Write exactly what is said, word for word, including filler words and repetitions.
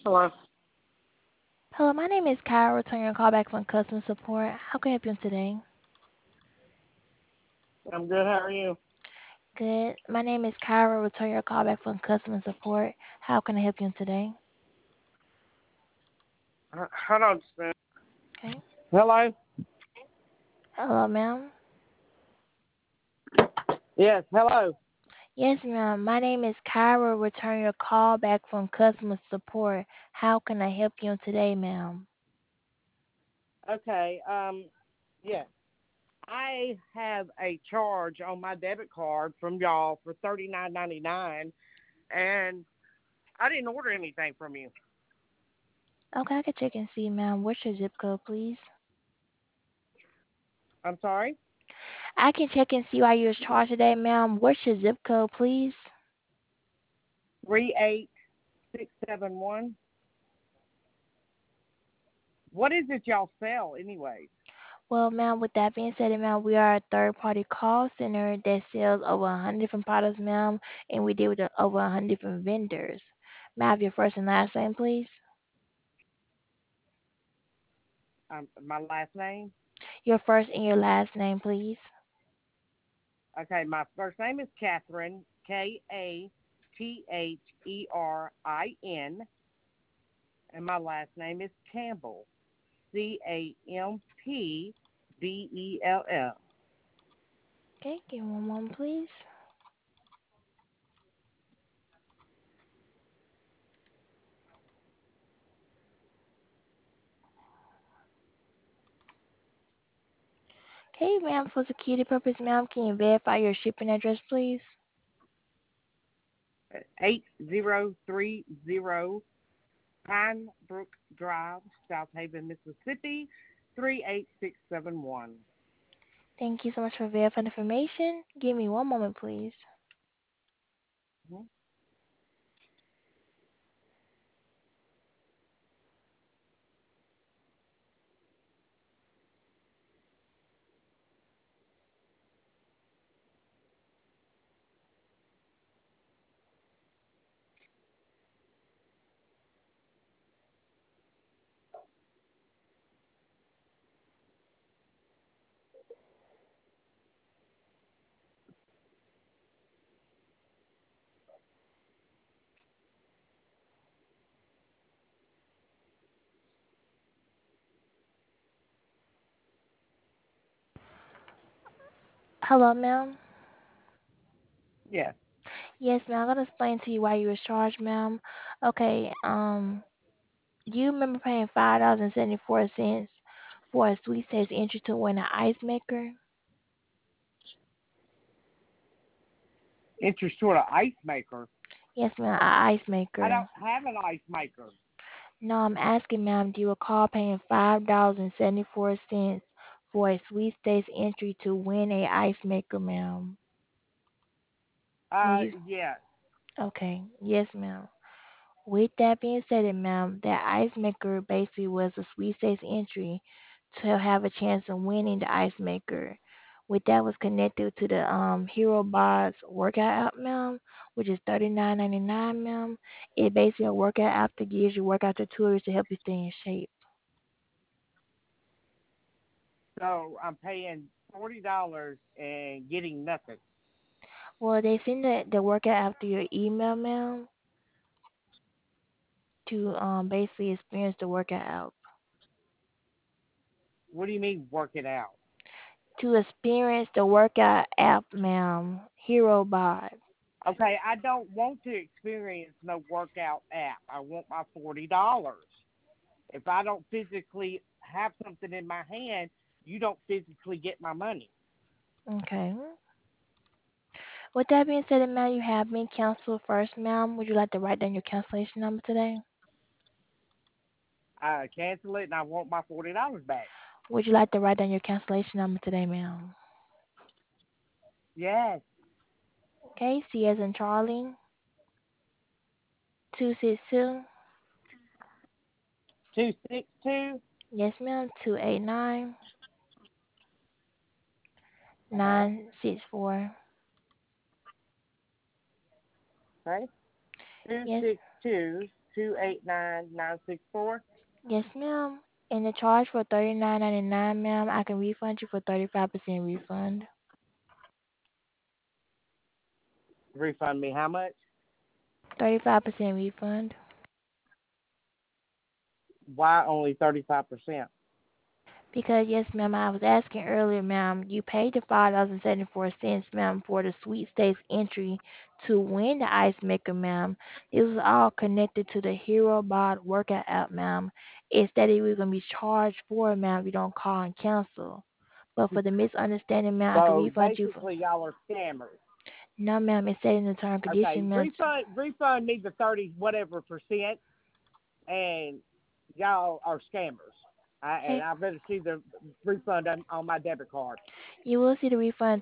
Hello. Hello, my name is Kyra, returning your call back from customer support. How can I help you today? I'm good. How are you? Good. My name is Kyra, returning your call back from customer support. How can I help you today? H- Hold on just a minute. Okay. Hello? Hello, ma'am. Yes, hello. Yes, ma'am. My name is Kyra, returning your call back from customer support. How can I help you today, ma'am? Okay, um, yes. I have a charge on my debit card from y'all for thirty nine ninety nine, and I didn't order anything from you. Okay, I can check and see, ma'am. What's your zip code, please? I'm sorry? I can check and see why you was charged today, ma'am. What's your zip code, please? three eight six seven one. What is it y'all sell, anyways? Well, ma'am, with that being said, ma'am, we are a third-party call center that sells over a hundred different products, ma'am, and we deal with uh, over a hundred different vendors. May I have your first and last name, please? Um, my last name? Your first and your last name, please. Okay, my first name is Catherine, K A T H E R I N, and my last name is Campbell, C A M P B E L L. Okay, give me one moment, please. Okay, ma'am, for security purpose, ma'am, can you verify your shipping address, please? eight zero three zero Pine Brook Drive, South Haven, Mississippi, three eight six seven one. Thank you so much for verifying information. Give me one moment, please. Hello, ma'am. Yes. Yes, ma'am. I'm gonna explain to you why you was charged, ma'am. Okay, um, do you remember paying five dollars and seventy four cents for a sweet taste entry to win an ice maker? Interest toward an ice maker. Yes, ma'am, an ice I maker. don't have an ice maker. No, I'm asking, ma'am, do you recall paying five dollars and seventy four cents for a sweet taste entry to win a ice maker, ma'am? Will Uh, you? yes. Okay, yes, ma'am. With that being said, ma'am, that ice maker basically was a sweepstakes entry to have a chance of winning the ice maker. With that was connected to the um Hero Bots workout app, ma'am, which is thirty nine ninety nine, ma'am. It basically a workout app that gives you workout tutorials to help you stay in shape. So I'm paying forty dollars and getting nothing. Well, they send the, the workout app to your email, ma'am, to um basically experience the workout app. What do you mean work it out? To experience the workout app, ma'am, Hero Bot. Okay, I don't want to experience no workout app. I want my forty dollars. If I don't physically have something in my hand, you don't physically get my money. Okay. With that being said, ma'am, you have been canceled first, ma'am. Would you like to write down your cancellation number today? I cancel it and I want my forty dollars back. Would you like to write down your cancellation number today, ma'am? Yes. Okay, C as in Charlie, two six two. Two six two. Yes, ma'am, two eight nine Uh huh. nine six four. Okay. Two Yes, six two. two eight nine nine six four. Yes, ma'am. And the charge for thirty nine ninety nine, ma'am, I can refund you for thirty five percent refund. Refund me how much? Thirty five percent refund. Why only thirty-five percent? Because yes, ma'am, I was asking earlier, ma'am, you paid the five dollars and seventy four cents, ma'am, for the sweet states entry to win the ice maker, ma'am. This was all connected to the Hero Bot workout app, ma'am. It's that we are gonna be charged for it, ma'am, if you don't call and cancel. But for the misunderstanding, ma'am, I can So refund you for basically, y'all are scammers. no, ma'am, it's said in the term and Okay, condition, ma'am. refund refund me the thirty whatever percent, and y'all are scammers. I, and Okay. I better see the refund on, on my debit card. You will see the refund